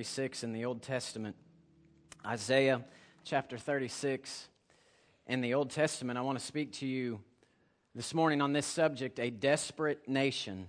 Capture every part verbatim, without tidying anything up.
thirty-six in the Old Testament. Isaiah chapter thirty-six in the Old Testament. I want to speak to you this morning on this subject, a desperate nation.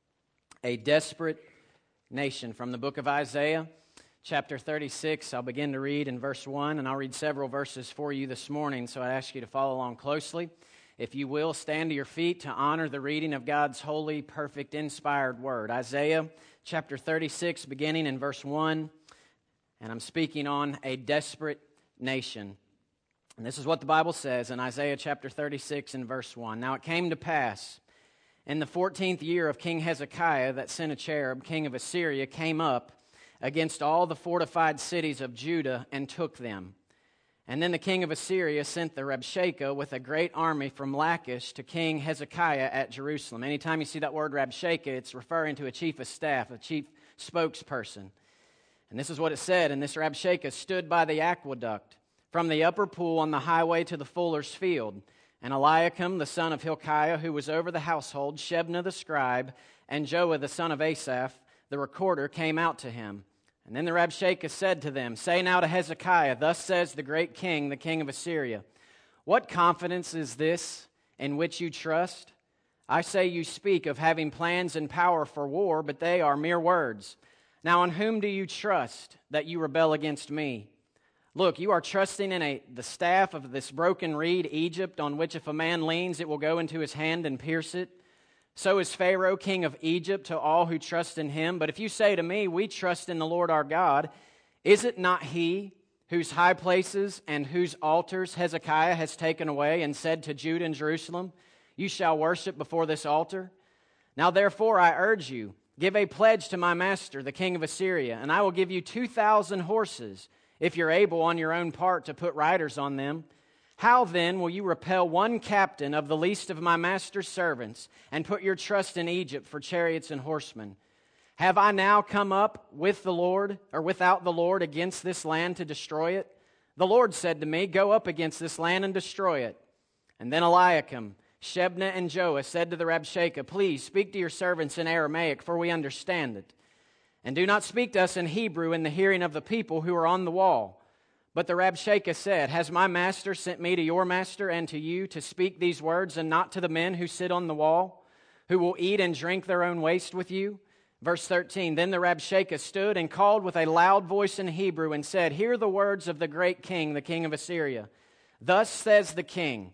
A desperate nation. From the book of Isaiah, chapter thirty-six, I'll begin to read in verse one, and I'll read several verses for you this morning, so I ask you to follow along closely. If you will, stand to your feet to honor the reading of God's holy, perfect, inspired word. Isaiah chapter thirty-six, beginning in verse one, and I'm speaking on a desperate nation. And this is what the Bible says in Isaiah chapter thirty-six and verse one. Now it came to pass in the fourteenth year of King Hezekiah that Sennacherib, king of Assyria, came up against all the fortified cities of Judah and took them. And then the king of Assyria sent the Rabshakeh with a great army from Lachish to King Hezekiah at Jerusalem. Anytime you see that word Rabshakeh, it's referring to a chief of staff, a chief spokesperson. And this is what it said, and this Rabshakeh stood by the aqueduct from the upper pool on the highway to the fuller's field. And Eliakim, the son of Hilkiah, who was over the household, Shebna the scribe, and Joah the son of Asaph, the recorder, came out to him. And then the Rabshakeh said to them, Say now to Hezekiah, Thus says the great king, the king of Assyria, What confidence is this in which you trust? I say you speak of having plans and power for war, but they are mere words. Now on whom do you trust that you rebel against me? Look, you are trusting in a, the staff of this broken reed, Egypt, on which if a man leans, it will go into his hand and pierce it. So is Pharaoh, king of Egypt, to all who trust in him. But if you say to me, We trust in the Lord our God, is it not he whose high places and whose altars Hezekiah has taken away and said to Judah and Jerusalem, You shall worship before this altar? Now therefore I urge you, give a pledge to my master, the king of Assyria, and I will give you two thousand horses, if you're able on your own part to put riders on them. How then will you repel one captain of the least of my master's servants and put your trust in Egypt for chariots and horsemen? Have I now come up with the Lord, or without the Lord, against this land to destroy it? The Lord said to me, Go up against this land and destroy it. And then Eliakim, Shebna, and Joah said to the Rabshakeh, Please speak to your servants in Aramaic, for we understand it. And do not speak to us in Hebrew in the hearing of the people who are on the wall. But the Rabshakeh said, Has my master sent me to your master and to you to speak these words, and not to the men who sit on the wall, who will eat and drink their own waste with you? Verse thirteen, Then the Rabshakeh stood and called with a loud voice in Hebrew and said, Hear the words of the great king, the king of Assyria. Thus says the king,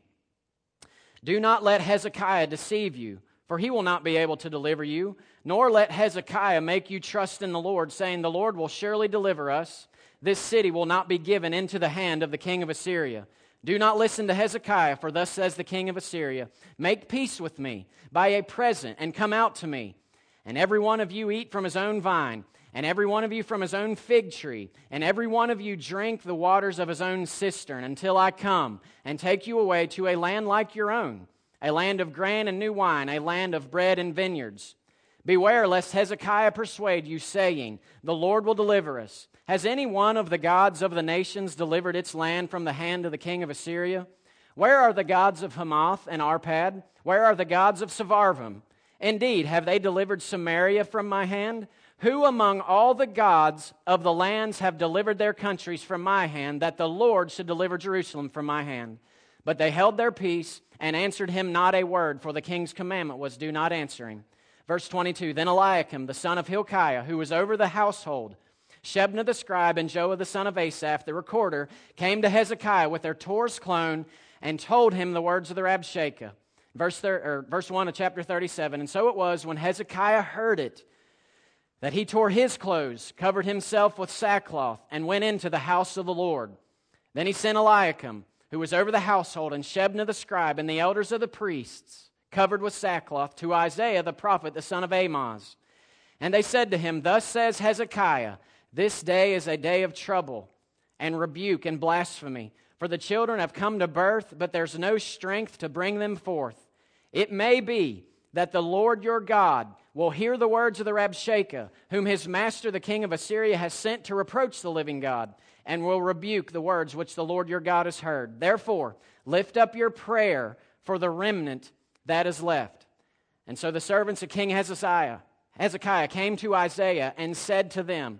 Do not let Hezekiah deceive you, for he will not be able to deliver you, nor let Hezekiah make you trust in the Lord, saying, The Lord will surely deliver us. This city will not be given into the hand of the king of Assyria. Do not listen to Hezekiah, for thus says the king of Assyria, Make peace with me by a present, and come out to me. And every one of you eat from his own vine, and every one of you from his own fig tree, and every one of you drink the waters of his own cistern, until I come and take you away to a land like your own, a land of grain and new wine, a land of bread and vineyards. Beware lest Hezekiah persuade you, saying, The Lord will deliver us. Has any one of the gods of the nations delivered its land from the hand of the king of Assyria? Where are the gods of Hamath and Arpad? Where are the gods of Sepharvaim? Indeed, have they delivered Samaria from my hand? Who among all the gods of the lands have delivered their countries from my hand, that the Lord should deliver Jerusalem from my hand? But they held their peace and answered him not a word, for the king's commandment was, Do not answer him. Verse twenty-two, Then Eliakim, the son of Hilkiah, who was over the household, Shebna the scribe, and Joah the son of Asaph, the recorder, came to Hezekiah with their Torahs clone and told him the words of the Rabshakeh. Verse, thir- or verse one of chapter thirty-seven, And so it was, when Hezekiah heard it, that he tore his clothes, covered himself with sackcloth, and went into the house of the Lord. Then he sent Eliakim, who was over the household, and Shebna the scribe, and the elders of the priests, covered with sackcloth, to Isaiah the prophet, the son of Amoz. And they said to him, Thus says Hezekiah, This day is a day of trouble and rebuke and blasphemy, for the children have come to birth, but there's no strength to bring them forth. It may be that the Lord your God will hear the words of the Rabshakeh, whom his master the king of Assyria has sent to reproach the living God, and will rebuke the words which the Lord your God has heard. Therefore, lift up your prayer for the remnant that is left. And so the servants of King Hezekiah, Hezekiah came to Isaiah and said to them,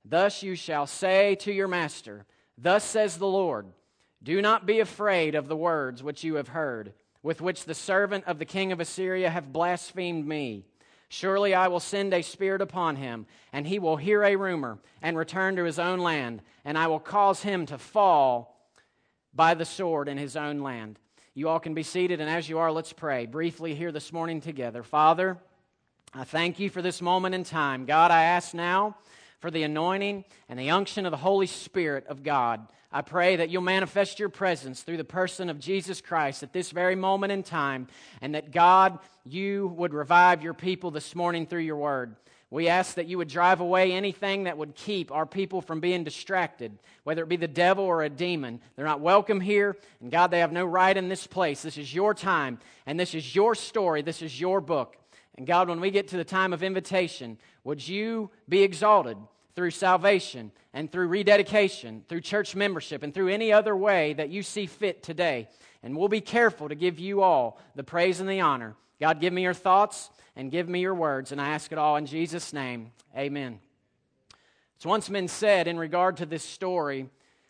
Thus you shall say to your master, Thus says the Lord, Do not be afraid of the words which you have heard, with which the servant of the king of Assyria hath blasphemed me. Surely I will send a spirit upon him, and he will hear a rumor, and return to his own land, and I will cause him to fall by the sword in his own land. You all can be seated, and as you are, let's pray briefly here this morning together. Father, I thank you for this moment in time. God, I ask now for the anointing and the unction of the Holy Spirit of God. I pray that you'll manifest your presence through the person of Jesus Christ at this very moment in time, and that, God, you would revive your people this morning through your word. We ask that you would drive away anything that would keep our people from being distracted, whether it be the devil or a demon. They're not welcome here, and God, they have no right in this place. This is your time, and this is your story. This is your book. And God, when we get to the time of invitation, would you be exalted through salvation and through rededication, through church membership, and through any other way that you see fit today. And we'll be careful to give you all the praise and the honor. God, give me your thoughts and give me your words, and I ask it all in Jesus' name. Amen. It's once been said in regard to this story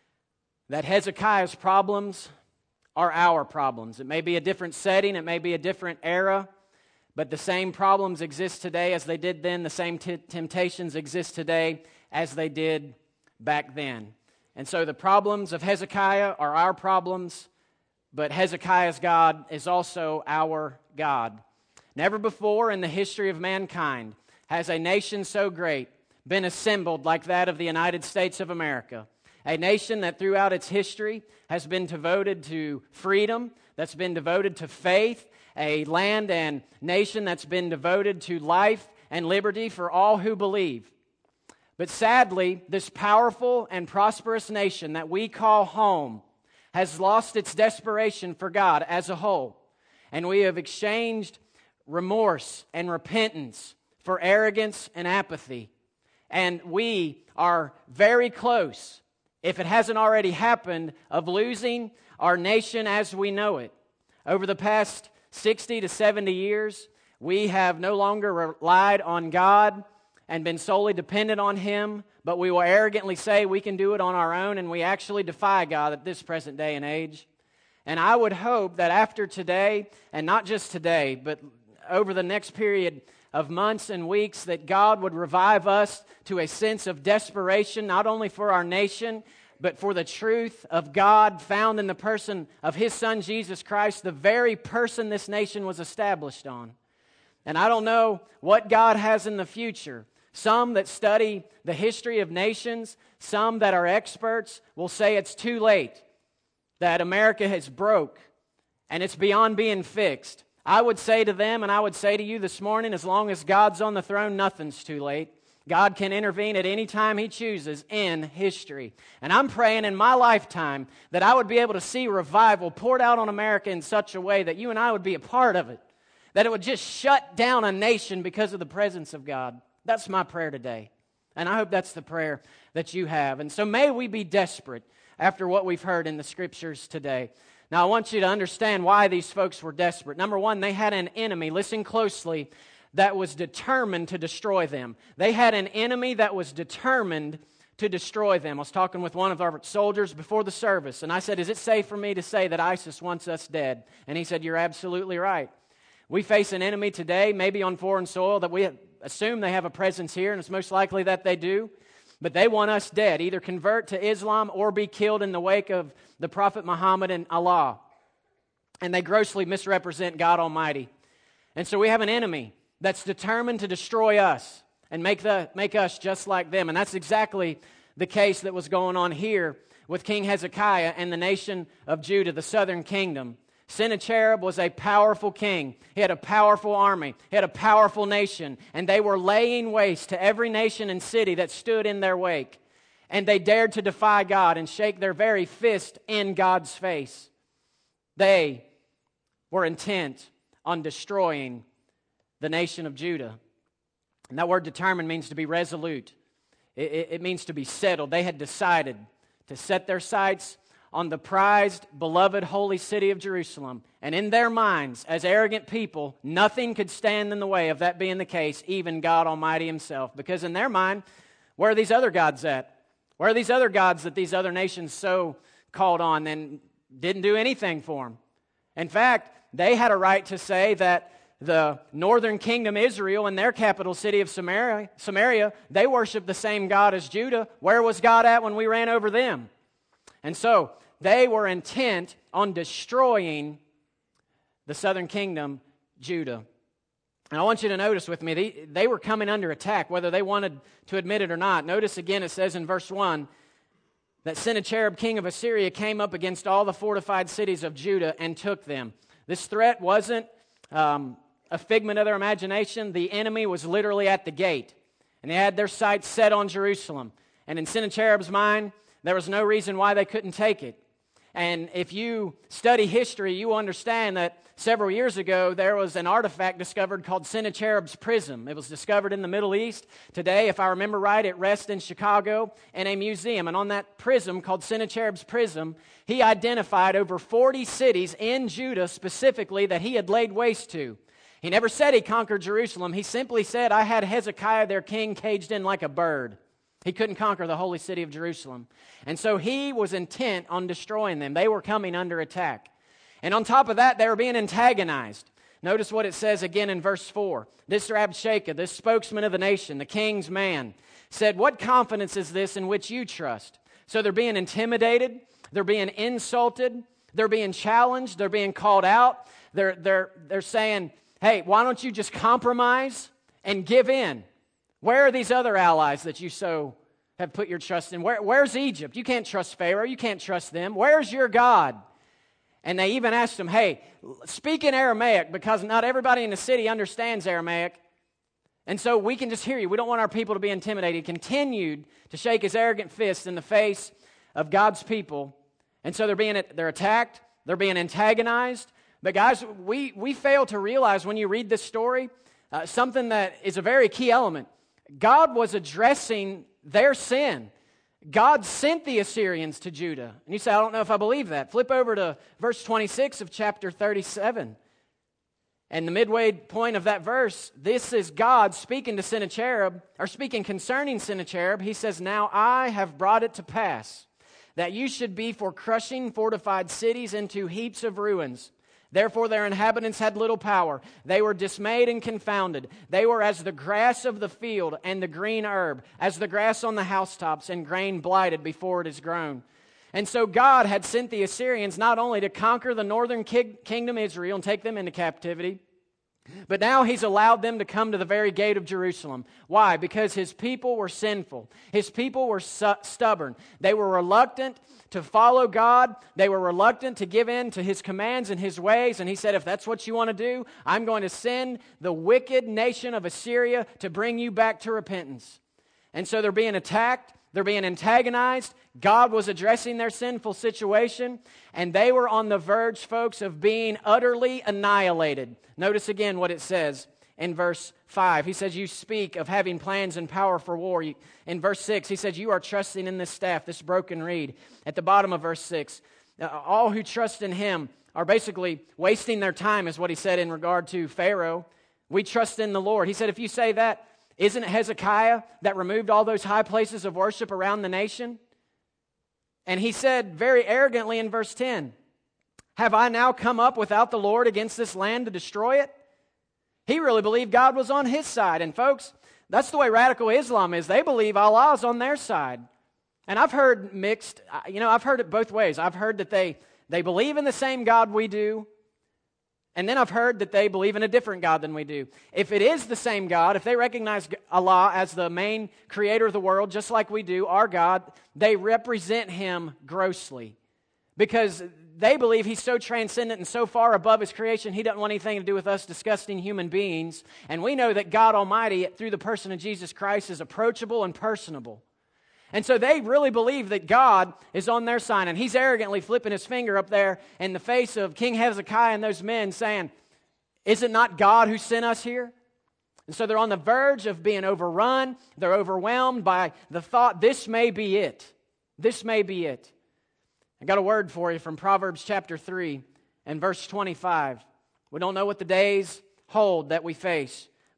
that Hezekiah's problems are our problems. It may be a different setting, it may be a different era, but the same problems exist today as they did then. The same t- temptations exist today as they did back then. And so the problems of Hezekiah are our problems, but Hezekiah's God is also our God. Never before in the history of mankind has a nation so great been assembled like that of the United States of America. A nation that throughout its history has been devoted to freedom, that's been devoted to faith, a land and nation that's been devoted to life and liberty for all who believe. But sadly, this powerful and prosperous nation that we call home has lost its desperation for God as a whole. And we have exchanged remorse and repentance for arrogance and apathy. And we are very close, if it hasn't already happened, of losing our nation as we know it. Over the past sixty to seventy years, we have no longer relied on God and been solely dependent on Him, but we will arrogantly say we can do it on our own, and we actually defy God at this present day and age. And I would hope that after today, and not just today, but over the next period of months and weeks, that God would revive us to a sense of desperation, not only for our nation, but for the truth of God found in the person of His Son, Jesus Christ, the very person this nation was established on. And I don't know what God has in the future. Some that study the history of nations, some that are experts, will say it's too late, that America has broke, and it's beyond being fixed. I would say to them, and I would say to you this morning, as long as God's on the throne, nothing's too late. God can intervene at any time He chooses in history. And I'm praying in my lifetime that I would be able to see revival poured out on America in such a way that you and I would be a part of it. That it would just shut down a nation because of the presence of God. That's my prayer today. And I hope that's the prayer that you have. And so may we be desperate after what we've heard in the Scriptures today. Now I want you to understand why these folks were desperate. Number one, they had an enemy. Listen closely. That was determined to destroy them. They had an enemy that was determined to destroy them. I was talking with one of our soldiers before the service, and I said, is it safe for me to say that ISIS wants us dead? And he said, you're absolutely right. We face an enemy today, maybe on foreign soil, that we assume they have a presence here, and it's most likely that they do, but they want us dead, either convert to Islam or be killed in the wake of the Prophet Muhammad and Allah. And they grossly misrepresent God Almighty. And so we have an enemy that's determined to destroy us and make the make us just like them. And that's exactly the case that was going on here with King Hezekiah and the nation of Judah, the southern kingdom. Sennacherib was a powerful king. He had a powerful army. He had a powerful nation. And they were laying waste to every nation and city that stood in their wake. And they dared to defy God and shake their very fist in God's face. They were intent on destroying the nation of Judah. And that word determined means to be resolute. It, it, it means to be settled. They had decided to set their sights on the prized, beloved, holy city of Jerusalem. And in their minds, as arrogant people, nothing could stand in the way of that being the case, even God Almighty Himself. Because in their mind, Where are these other gods at? Where are these other gods that these other nations so called on and didn't do anything for them? In fact, they had a right to say that the northern kingdom Israel in their capital city of Samaria, Samaria, they worshiped the same God as Judah. Where was God at when we ran over them? And so they were intent on destroying the southern kingdom, Judah. And I want you to notice with me, they, they were coming under attack, whether they wanted to admit it or not. Notice again, it says in verse one, that Sennacherib, king of Assyria, came up against all the fortified cities of Judah and took them. This threat wasn't um, a figment of their imagination. The enemy was literally at the gate, and they had their sights set on Jerusalem. And in Sennacherib's mind, there was no reason why they couldn't take it. And if you study history, you understand that several years ago, there was an artifact discovered called Sennacherib's Prism. It was discovered in the Middle East. Today, if I remember right, it rests in Chicago in a museum. And on that prism called Sennacherib's Prism, he identified over forty cities in Judah specifically that he had laid waste to. He never said he conquered Jerusalem. He simply said, I had Hezekiah, their king, caged in like a bird. He couldn't conquer the holy city of Jerusalem. And so he was intent on destroying them. They were coming under attack. And on top of that, they were being antagonized. Notice what it says again in verse four. This Rabshakeh, this spokesman of the nation, the king's man, said, what confidence is this in which you trust? So they're being intimidated. They're being insulted. They're being challenged. They're being called out. They're, they're, they're saying, hey, why don't you just compromise and give in? Where are these other allies that you so have put your trust in? Where, where's Egypt? You can't trust Pharaoh. You can't trust them. Where's your God? And they even asked him, hey, speak in Aramaic, because not everybody in the city understands Aramaic. And so we can just hear you. We don't want our people to be intimidated. He continued to shake his arrogant fist in the face of God's people. And so they're being they're attacked. They're being antagonized. But guys, we, we fail to realize when you read this story, uh, something that is a very key element. God was addressing their sin. God sent the Assyrians to Judah. And you say, I don't know if I believe that. Flip over to verse twenty-six of chapter thirty-seven. And the midway point of that verse, this is God speaking to Sennacherib, or speaking concerning Sennacherib. He says, now I have brought it to pass that you should be for crushing fortified cities into heaps of ruins. Therefore their inhabitants had little power. They were dismayed and confounded. They were as the grass of the field and the green herb, as the grass on the housetops and grain blighted before it is grown. And so God had sent the Assyrians not only to conquer the northern ki- kingdom Israel and take them into captivity, but now he's allowed them to come to the very gate of Jerusalem. Why? Because his people were sinful. His people were su- stubborn. They were reluctant to follow God. They were reluctant to give in to his commands and his ways. And he said, if that's what you want to do, I'm going to send the wicked nation of Assyria to bring you back to repentance. And so they're being attacked. They're being antagonized. God was addressing their sinful situation, and they were on the verge, folks, of being utterly annihilated. Notice again what it says in verse five. He says, you speak of having plans and power for war. In verse six, he says, you are trusting in this staff, this broken reed. At the bottom of verse six, all who trust in him are basically wasting their time, is what he said in regard to Pharaoh. We trust in the Lord. He said, if you say that, isn't it Hezekiah that removed all those high places of worship around the nation? And he said very arrogantly in verse ten, have I now come up without the Lord against this land to destroy it? He really believed God was on his side. And folks, that's the way radical Islam is. They believe Allah is on their side. And I've heard mixed, you know, I've heard it both ways. I've heard that they, they believe in the same God we do. And then I've heard that they believe in a different God than we do. If it is the same God, if they recognize Allah as the main creator of the world, just like we do, our God, they represent him grossly. Because they believe he's so transcendent and so far above his creation, he doesn't want anything to do with us disgusting human beings. And we know that God Almighty, through the person of Jesus Christ, is approachable and personable. And so they really believe that God is on their side. And he's arrogantly flipping his finger up there in the face of King Hezekiah and those men saying, is it not God who sent us here? And so they're on the verge of being overrun. They're overwhelmed by the thought, this may be it. This may be it. I got a word for you from Proverbs chapter three and verse twenty-five. We don't know what the days hold that we face,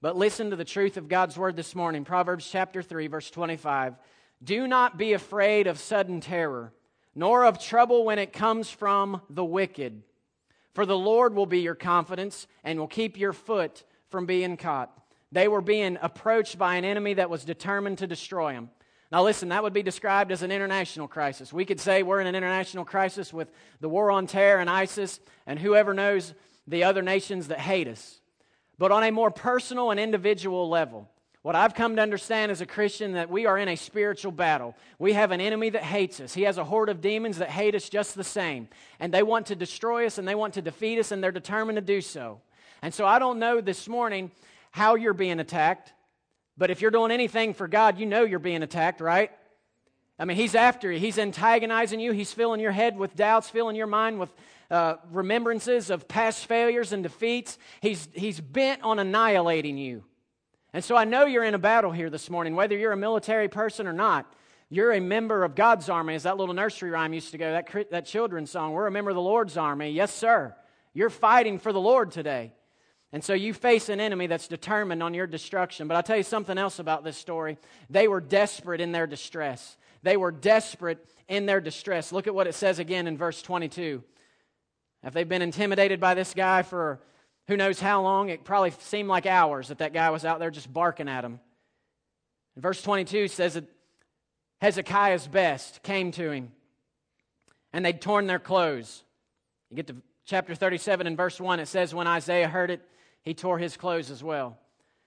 But listen to the truth of God's word this morning. Proverbs chapter three, verse twenty-five. Do not be afraid of sudden terror, nor of trouble when it comes from the wicked. For the Lord will be your confidence and will keep your foot from being caught. They were being approached by an enemy that was determined to destroy them. Now listen, that would be described as an international crisis. We could say we're in an international crisis with the war on terror and ISIS and whoever knows the other nations that hate us. But on a more personal and individual level, what I've come to understand as a Christian that we are in a spiritual battle. We have an enemy that hates us. He has a horde of demons that hate us just the same. And they want to destroy us and they want to defeat us and they're determined to do so. And so I don't know this morning how you're being attacked. But if you're doing anything for God, you know you're being attacked, right? I mean, He's after you. He's antagonizing you. He's filling your head with doubts, filling your mind with uh, remembrances of past failures and defeats. He's, he's bent on annihilating you. And so I know you're in a battle here this morning, whether you're a military person or not. You're a member of God's army, as that little nursery rhyme used to go, that, that children's song. We're a member of the Lord's army. Yes, sir. You're fighting for the Lord today. And so you face an enemy that's determined on your destruction. But I'll tell you something else about this story. They were desperate in their distress. They were desperate in their distress. Look at what it says again in verse twenty-two. If they've been intimidated by this guy for who knows how long, it probably seemed like hours that that guy was out there just barking at him. Verse twenty-two says that Hezekiah's best came to him, and they'd torn their clothes. You get to chapter thirty-seven and verse one, it says, when Isaiah heard it, he tore his clothes as well.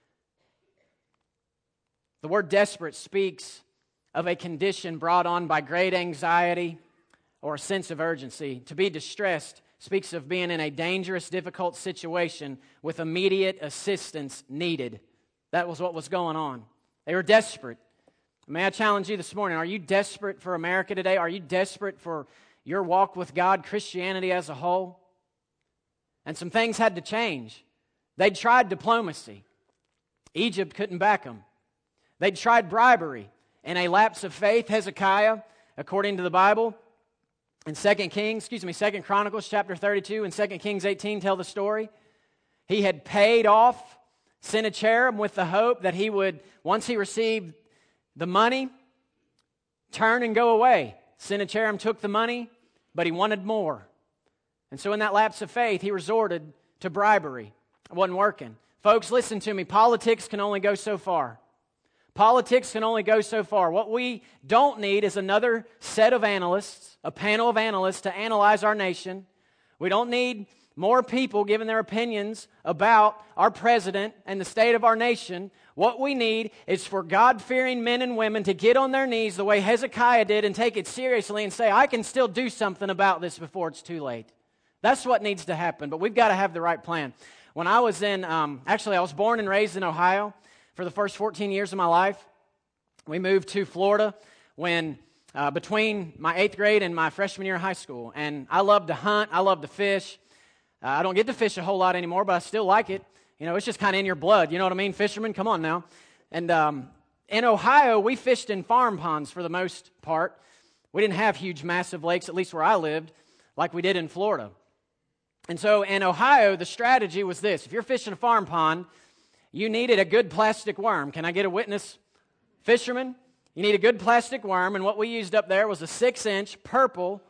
The word desperate speaks of a condition brought on by great anxiety or a sense of urgency. To be distressed speaks of being in a dangerous, difficult situation with immediate assistance needed. That was what was going on. They were desperate. May I challenge you this morning, are you desperate for America today? Are you desperate for your walk with God, Christianity as a whole? And some things had to change. They'd tried diplomacy. Egypt couldn't back them. They'd tried bribery. In a lapse of faith, Hezekiah, according to the Bible, in Second Kings, excuse me, Second Chronicles chapter thirty-two and Second Kings eighteen tell the story. He had paid off Sennacherib with the hope that he would, once he received the money, turn and go away. Sennacherib took the money, but he wanted more. And so in that lapse of faith, he resorted to bribery. It wasn't working. Folks, listen to me. Politics can only go so far. Politics can only go so far. What we don't need is another set of analysts, a panel of analysts to analyze our nation. We don't need more people giving their opinions about our president and the state of our nation. What we need is for God-fearing men and women to get on their knees the way Hezekiah did and take it seriously and say, I can still do something about this before it's too late. That's what needs to happen, but we've got to have the right plan. When I was in, um, actually I was born and raised in Ohio for the first fourteen years of my life. We moved to Florida when uh, between my eighth grade and my freshman year of high school. And I love to hunt. I love to fish. Uh, I don't get to fish a whole lot anymore, but I still like it. You know, it's just kind of in your blood. You know what I mean? Fishermen, come on now. And um, in Ohio, we fished in farm ponds for the most part. We didn't have huge, massive lakes, at least where I lived, like we did in Florida. And so in Ohio, the strategy was this. If you're fishing a farm pond, you needed a good plastic worm. Can I get a witness? Fishermen, you need a good plastic worm, and what we used up there was a six-inch purple,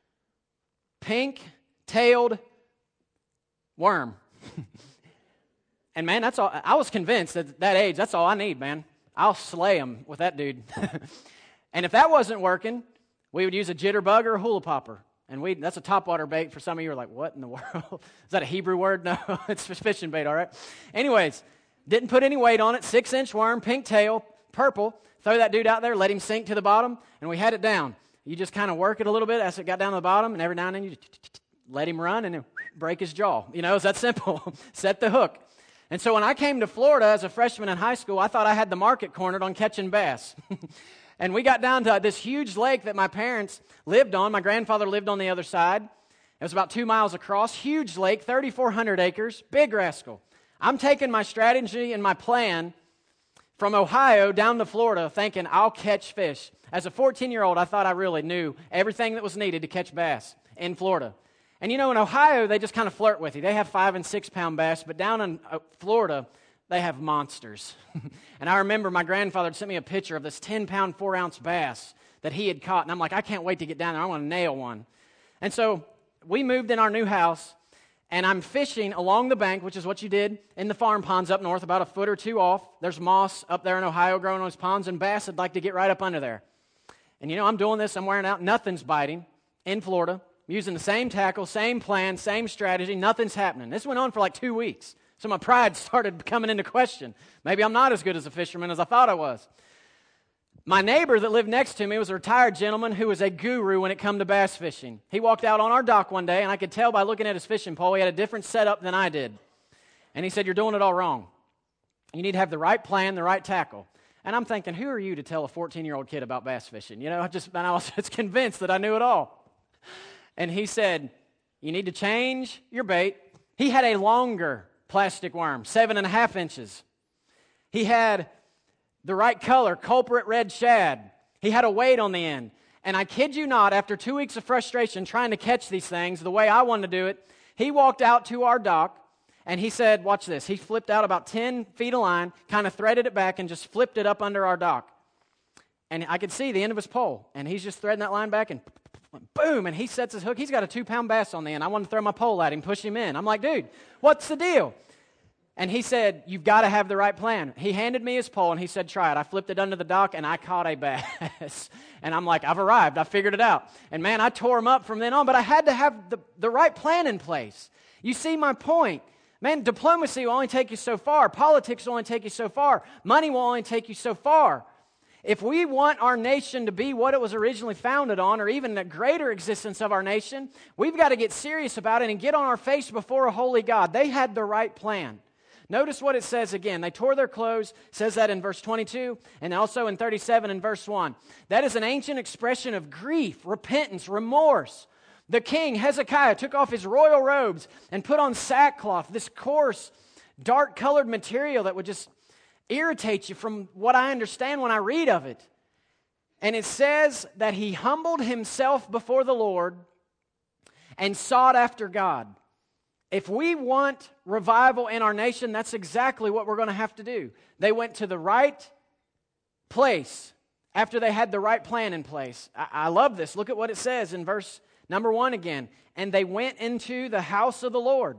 pink-tailed worm. And man, that's all. I was convinced at that age, that's all I need, man. I'll slay them with that dude. And if that wasn't working, we would use a jitterbug or a hula popper. And we that's a topwater bait. For some of you are like, what in the world? Is that a Hebrew word? No, it's fishing bait, all right? Anyways, didn't put any weight on it. Six-inch worm, pink tail, purple. Throw that dude out there, let him sink to the bottom, and we had it down. You just kind of work it a little bit as it got down to the bottom, and every now and then you let him run and break his jaw. You know, it's that simple. Set the hook. And so when I came to Florida as a freshman in high school, I thought I had the market cornered on catching bass. And we got down to this huge lake that my parents lived on. My grandfather lived on the other side. It was about two miles across. Huge lake, thirty-four hundred acres, big rascal. I'm taking my strategy and my plan from Ohio down to Florida thinking I'll catch fish. As a fourteen-year-old, I thought I really knew everything that was needed to catch bass in Florida. And you know, in Ohio, they just kind of flirt with you. They have five and six pound bass, but down in Florida, they have monsters. And I remember my grandfather had sent me a picture of this ten-pound, four-ounce bass that he had caught. And I'm like, I can't wait to get down there. I want to nail one. And so we moved in our new house, and I'm fishing along the bank, which is what you did in the farm ponds up north, about a foot or two off. There's moss up there in Ohio growing on those ponds, and bass would like to get right up under there. And, you know, I'm doing this. I'm wearing out. Nothing's biting in Florida. I'm using the same tackle, same plan, same strategy. Nothing's happening. This went on for like two weeks. So my pride started coming into question. Maybe I'm not as good as a fisherman as I thought I was. My neighbor that lived next to me was a retired gentleman who was a guru when it come to bass fishing. He walked out on our dock one day, and I could tell by looking at his fishing pole he had a different setup than I did. And he said, you're doing it all wrong. You need to have the right plan, the right tackle. And I'm thinking, who are you to tell a fourteen-year-old kid about bass fishing? You know, I just, and I was just convinced that I knew it all. And he said, you need to change your bait. He had a longer plastic worm, seven and a half inches. He had the right color, culprit red shad. He had a weight on the end. And I kid you not, after two weeks of frustration trying to catch these things the way I wanted to do it, he walked out to our dock and he said, watch this. He flipped out about ten feet of line, kind of threaded it back and just flipped it up under our dock. And I could see the end of his pole. And he's just threading that line back and boom, and he sets his hook. He's got a two-pound bass on the end. I wanted to throw my pole at him, push him in. I'm like, dude, what's the deal? And he said, you've got to have the right plan. He handed me his pole, and he said, try it. I flipped it under the dock, and I caught a bass. And I'm like, I've arrived. I figured it out. And, man, I tore him up from then on, but I had to have the, the right plan in place. You see my point. Man, diplomacy will only take you so far. Politics will only take you so far. Money will only take you so far. If we want our nation to be what it was originally founded on, or even the greater existence of our nation, we've got to get serious about it and get on our face before a holy God. They had the right plan. Notice what it says again. They tore their clothes, says that in verse twenty-two, and also in thirty-seven and verse one. That is an ancient expression of grief, repentance, remorse. The king, Hezekiah, took off his royal robes and put on sackcloth, this coarse, dark-colored material that would just irritate you from what I understand when I read of it. And it says that he humbled himself before the Lord and sought after God. If we want revival in our nation, that's exactly what we're going to have to do. They went to the right place after they had the right plan in place. I, I love this. Look at what it says in verse number one again. And they went into the house of the Lord.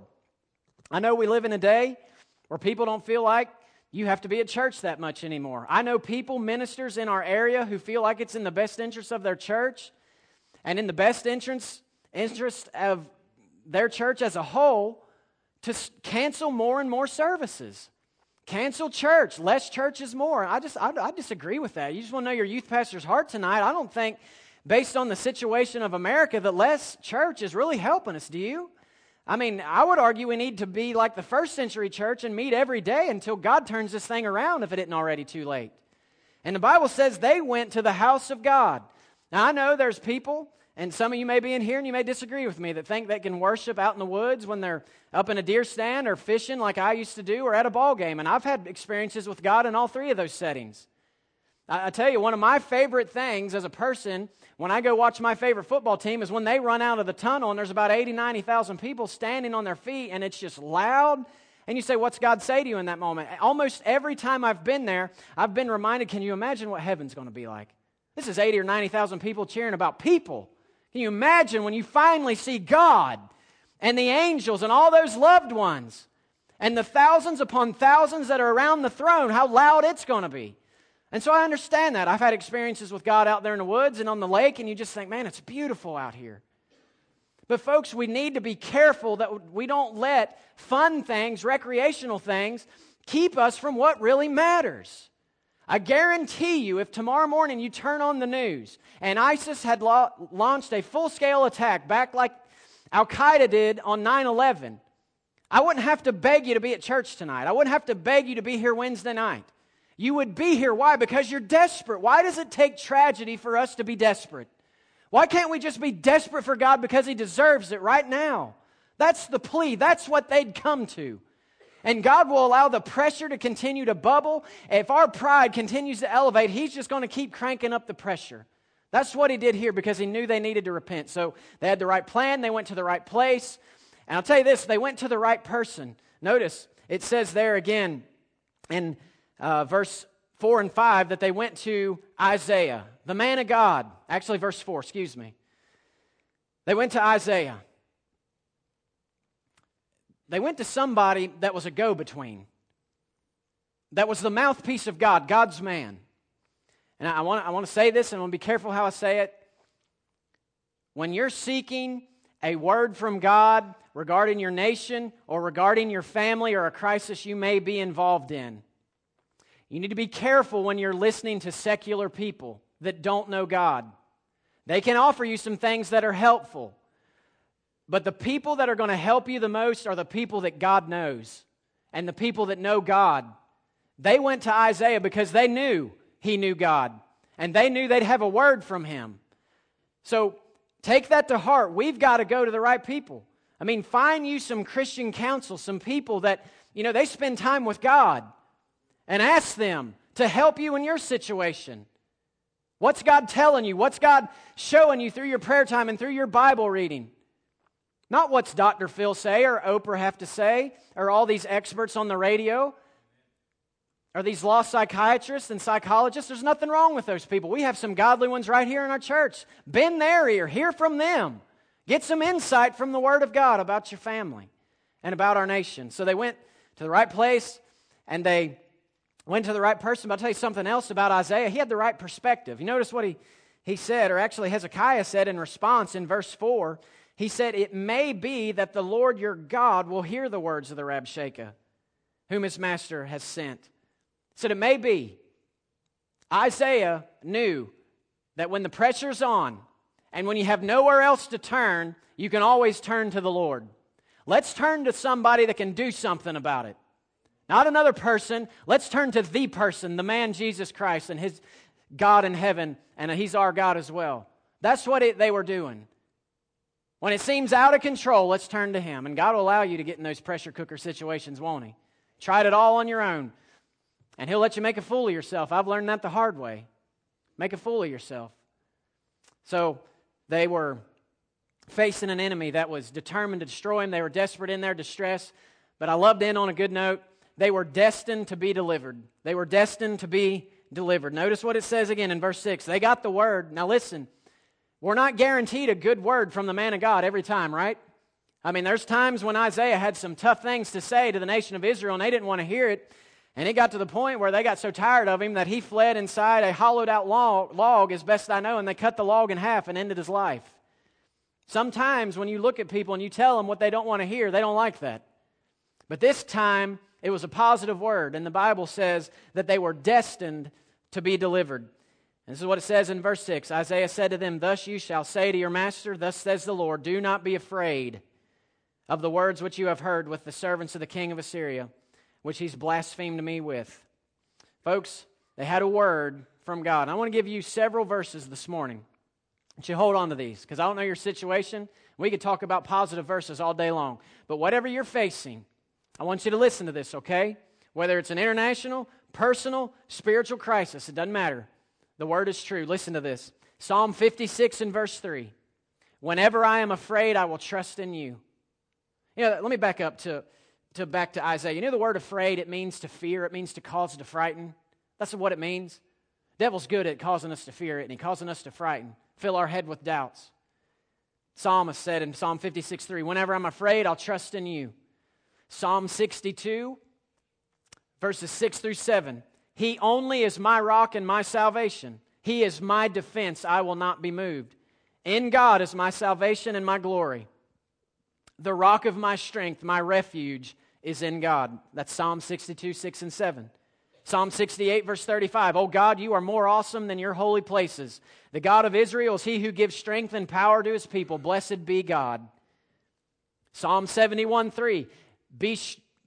I know we live in a day where people don't feel like you have to be at church that much anymore. I know people, ministers in our area who feel like it's in the best interest of their church and in the best interest, interest of their church as a whole to cancel more and more services. Cancel church. Less church is more. I just, I, I disagree with that. You just want to know your youth pastor's heart tonight. I don't think, based on the situation of America, that less church is really helping us. Do you? I mean, I would argue we need to be like the first century church and meet every day until God turns this thing around if it isn't already too late. And the Bible says they went to the house of God. Now, I know there's people, and some of you may be in here and you may disagree with me, that think they can worship out in the woods when they're up in a deer stand or fishing like I used to do or at a ball game. And I've had experiences with God in all three of those settings. I, I tell you, one of my favorite things as a person when I go watch my favorite football team is when they run out of the tunnel and there's about eighty, ninety thousand people standing on their feet and it's just loud. And you say, what's God say to you in that moment? Almost every time I've been there, I've been reminded, can you imagine what heaven's going to be like? This is eighty or ninety thousand people cheering about people. Can you imagine when you finally see God and the angels and all those loved ones and the thousands upon thousands that are around the throne, how loud it's going to be? And so I understand that. I've had experiences with God out there in the woods and on the lake, and you just think, man, it's beautiful out here. But folks, we need to be careful that we don't let fun things, recreational things, keep us from what really matters. I guarantee you, if tomorrow morning you turn on the news and ISIS had la- launched a full-scale attack back like Al-Qaeda did on nine eleven, I wouldn't have to beg you to be at church tonight. I wouldn't have to beg you to be here Wednesday night. You would be here. Why? Because you're desperate. Why does it take tragedy for us to be desperate? Why can't we just be desperate for God because He deserves it right now? That's the plea. That's what they'd come to. And God will allow the pressure to continue to bubble. If our pride continues to elevate, He's just going to keep cranking up the pressure. That's what He did here because He knew they needed to repent. So they had the right plan. They went to the right place. And I'll tell you this, they went to the right person. Notice, it says there again in uh, verse four and five that they went to Isaiah, the man of God. Actually, verse four, excuse me. They went to Isaiah. They went to somebody that was a go-between, that was the mouthpiece of God, God's man. And I want, I want to say this, and I want to be careful how I say it. When you're seeking a word from God regarding your nation or regarding your family or a crisis you may be involved in, you need to be careful when you're listening to secular people that don't know God. They can offer you some things that are helpful, but the people that are going to help you the most are the people that God knows and the people that know God. They went to Isaiah because they knew he knew God, and they knew they'd have a word from him. So take that to heart. We've got to go to the right people. I mean, find you some Christian counsel, some people that, you know, they spend time with God, and ask them to help you in your situation. What's God telling you? What's God showing you through your prayer time and through your Bible reading? Not what's Doctor Phil say or Oprah have to say or all these experts on the radio or these lost psychiatrists and psychologists. There's nothing wrong with those people. We have some godly ones right here in our church. Bend their ear. Hear from them. Get some insight from the Word of God about your family and about our nation. So they went to the right place and they went to the right person. But I'll tell you something else about Isaiah. He had the right perspective. You notice what he, he said, or actually Hezekiah said in response in verse four. He said, "It may be that the Lord your God will hear the words of the Rabshakeh, whom his master has sent." He said, it may be. Isaiah knew that when the pressure's on and when you have nowhere else to turn, you can always turn to the Lord. Let's turn to somebody that can do something about it. Not another person. Let's turn to the person, the man Jesus Christ and his God in heaven, and he's our God as well. That's what it, they were doing. When it seems out of control, let's turn to him. And God will allow you to get in those pressure cooker situations, won't he? Tried it all on your own. And he'll let you make a fool of yourself. I've learned that the hard way. Make a fool of yourself. So they were facing an enemy that was determined to destroy him. They were desperate in their distress. But I love to end on a good note. They were destined to be delivered. They were destined to be delivered. Notice what it says again in verse six. They got the word. Now listen, we're not guaranteed a good word from the man of God every time, right? I mean, there's times when Isaiah had some tough things to say to the nation of Israel, and they didn't want to hear it. And it got to the point where they got so tired of him that he fled inside a hollowed-out log, log, as best I know, and they cut the log in half and ended his life. Sometimes when you look at people and you tell them what they don't want to hear, they don't like that. But this time, it was a positive word, and the Bible says that they were destined to be delivered. This is what it says in verse six. Isaiah said to them, "Thus you shall say to your master, thus says the Lord, do not be afraid of the words which you have heard with the servants of the king of Assyria, which he's blasphemed me with." Folks, they had a word from God. And I want to give you several verses this morning. But you hold on to these, because I don't know your situation. We could talk about positive verses all day long. But whatever you're facing, I want you to listen to this, okay? Whether it's an international, personal, spiritual crisis, it doesn't matter. The word is true. Listen to this. Psalm fifty-six and verse three. "Whenever I am afraid, I will trust in you." You know, let me back up to, to back to Isaiah. You know the word afraid, it means to fear. It means to cause to frighten. That's what it means. Devil's good at causing us to fear it and he causing us to frighten. Fill our head with doubts. Psalmist said in Psalm fifty-six three, "Whenever I'm afraid, I'll trust in you." Psalm sixty-two, verses six through seven. "He only is my rock and my salvation. He is my defense. I will not be moved. In God is my salvation and my glory. The rock of my strength, my refuge is in God." That's Psalm sixty-two, six and seven. Psalm sixty-eight, verse thirty-five. "O God, you are more awesome than your holy places. The God of Israel is he who gives strength and power to his people. Blessed be God." Psalm seventy-one, three. Be,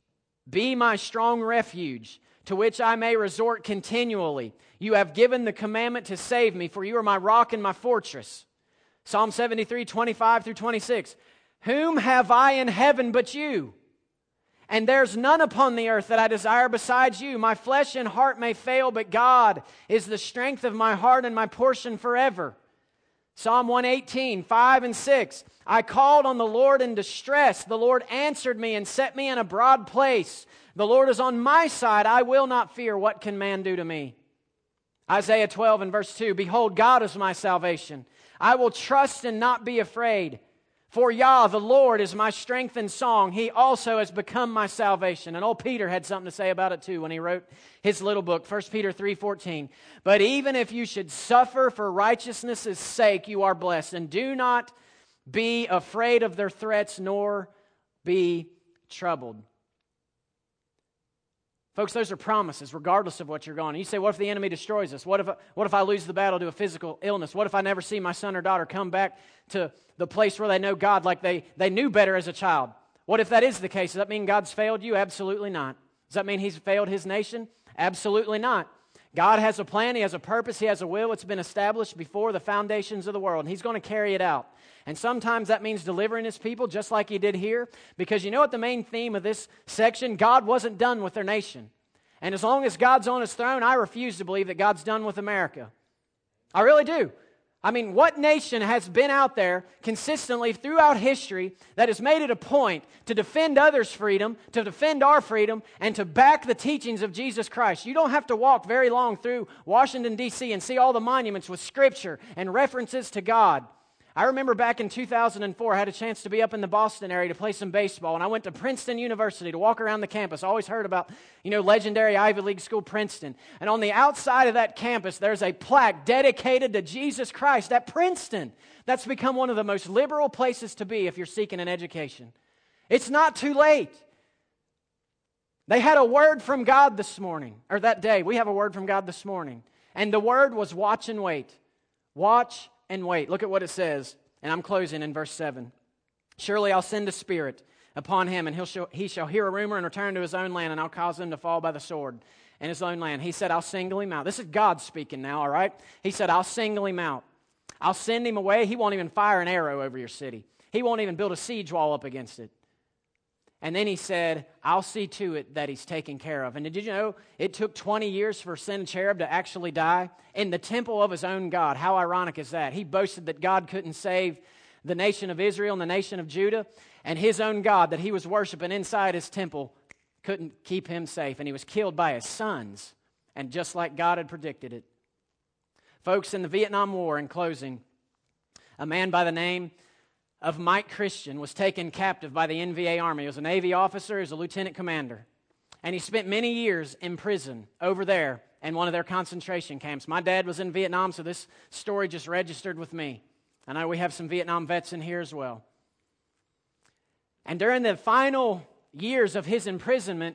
be my strong refuge, to which I may resort continually. You have given the commandment to save me, for you are my rock and my fortress. Psalm seventy-three, twenty-five through twenty-six. "Whom have I in heaven but you? And there's none upon the earth that I desire besides you. My flesh and heart may fail, but God is the strength of my heart and my portion forever." Psalm one eighteen, five and six. I called on the Lord in distress. The Lord answered me and set me in a broad place. The Lord is on my side. I will not fear. What can man do to me? Isaiah twelve and verse two. Behold, God is my salvation. I will trust and not be afraid. For Yah, the Lord, is my strength and song. He also has become my salvation. And old Peter had something to say about it too when he wrote his little book, First Peter three fourteen. But even if you should suffer for righteousness' sake, you are blessed. And do not be afraid of their threats, nor be troubled. Folks, those are promises regardless of what you're going. You say, what if the enemy destroys us? What if, what if I lose the battle to a physical illness? What if I never see my son or daughter come back to the place where they know God like they, they knew better as a child? What if that is the case? Does that mean God's failed you? Absolutely not. Does that mean He's failed His nation? Absolutely not. God has a plan. He has a purpose. He has a will. It's been established before the foundations of the world, and He's going to carry it out. And sometimes that means delivering His people just like He did here, because you know what the main theme of this section? God wasn't done with their nation. And as long as God's on His throne, I refuse to believe that God's done with America. I really do. I mean, what nation has been out there consistently throughout history that has made it a point to defend others' freedom, to defend our freedom, and to back the teachings of Jesus Christ? You don't have to walk very long through Washington, D C and see all the monuments with Scripture and references to God. I remember back in two thousand four, I had a chance to be up in the Boston area to play some baseball, and I went to Princeton University to walk around the campus. I always heard about, you know, legendary Ivy League school Princeton. And on the outside of that campus, there's a plaque dedicated to Jesus Christ at Princeton. That's become one of the most liberal places to be if you're seeking an education. It's not too late. They had a word from God this morning, or that day. We have a word from God this morning. And the word was watch and wait. Watch and wait. Look at what it says. And I'm closing in verse seven. Surely I'll send a spirit upon him, and he'll show, he shall hear a rumor and return to his own land, and I'll cause him to fall by the sword in his own land. He said, I'll single him out. This is God speaking now, all right? He said, I'll single him out. I'll send him away. He won't even fire an arrow over your city. He won't even build a siege wall up against it. And then he said, I'll see to it that he's taken care of. And did you know it took twenty years for Sennacherib to actually die in the temple of his own God? How ironic is that? He boasted that God couldn't save the nation of Israel and the nation of Judah, and his own God that he was worshiping inside his temple couldn't keep him safe, and he was killed by his sons, and just like God had predicted it. Folks, in the Vietnam War, in closing, a man by the name of Mike Christian was taken captive by the N V A Army. He was a Navy officer, he was a lieutenant commander. And he spent many years in prison over there in one of their concentration camps. My dad was in Vietnam, so this story just registered with me. I know we have some Vietnam vets in here as well. And during the final years of his imprisonment,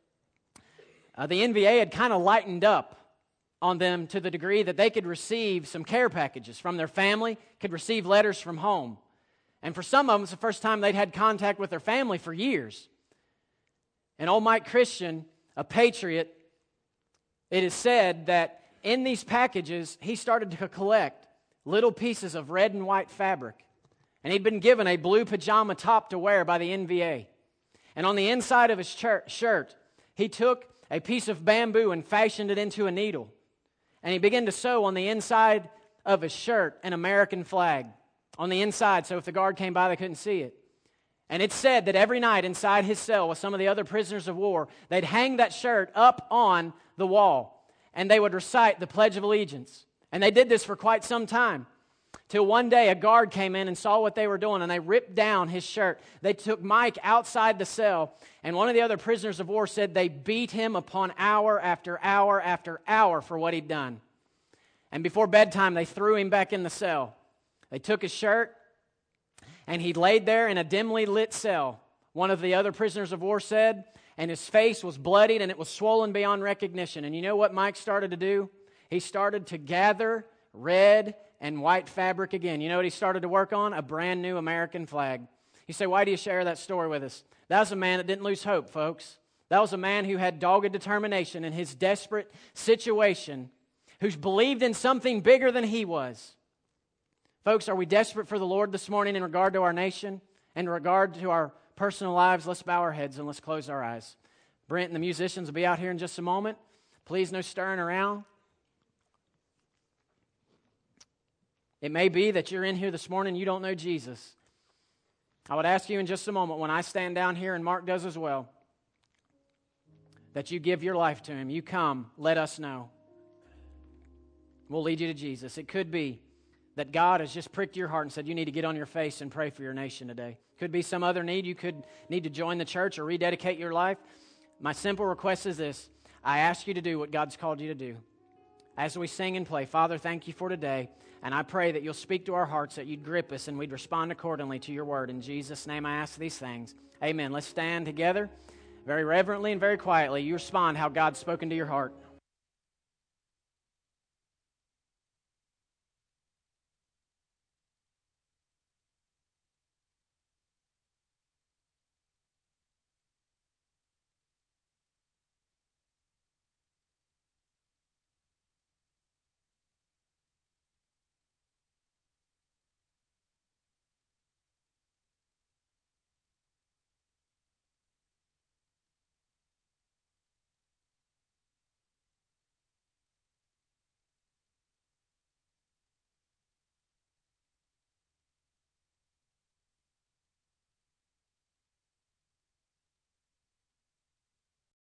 uh, the N V A had kind of lightened up on them to the degree that they could receive some care packages from their family, could receive letters from home. And for some of them, it's the first time they'd had contact with their family for years. And old Mike Christian, a patriot, it is said that in these packages, he started to collect little pieces of red and white fabric. And he'd been given a blue pajama top to wear by the N V A. And on the inside of his shirt, he took a piece of bamboo and fashioned it into a needle. And he began to sew on the inside of his shirt an American flag. On the inside, so if the guard came by, they couldn't see it. And it's said that every night inside his cell with some of the other prisoners of war, they'd hang that shirt up on the wall, and they would recite the Pledge of Allegiance. And they did this for quite some time, till one day a guard came in and saw what they were doing, and they ripped down his shirt. They took Mike outside the cell, and one of the other prisoners of war said they beat him upon hour after hour after hour for what he'd done. And before bedtime, they threw him back in the cell. They took his shirt, and he laid there in a dimly lit cell, one of the other prisoners of war said, and his face was bloodied and it was swollen beyond recognition. And you know what Mike started to do? He started to gather red and white fabric again. You know what he started to work on? A brand new American flag. You say, why do you share that story with us? That was a man that didn't lose hope, folks. That was a man who had dogged determination in his desperate situation, who's believed in something bigger than he was. Folks, are we desperate for the Lord this morning in regard to our nation, in regard to our personal lives? Let's bow our heads and let's close our eyes. Brent and the musicians will be out here in just a moment. Please, no stirring around. It may be that you're in here this morning and you don't know Jesus. I would ask you in just a moment, when I stand down here and Mark does as well, that you give your life to Him. You come, let us know. We'll lead you to Jesus. It could be that God has just pricked your heart and said you need to get on your face and pray for your nation today. Could be some other need. You could need to join the church or rededicate your life. My simple request is this. I ask you to do what God's called you to do. As we sing and play, Father, thank you for today. And I pray that you'll speak to our hearts, that you'd grip us, and we'd respond accordingly to your word. In Jesus' name I ask these things. Amen. Let's stand together very reverently and very quietly. You respond how God's spoken to your heart.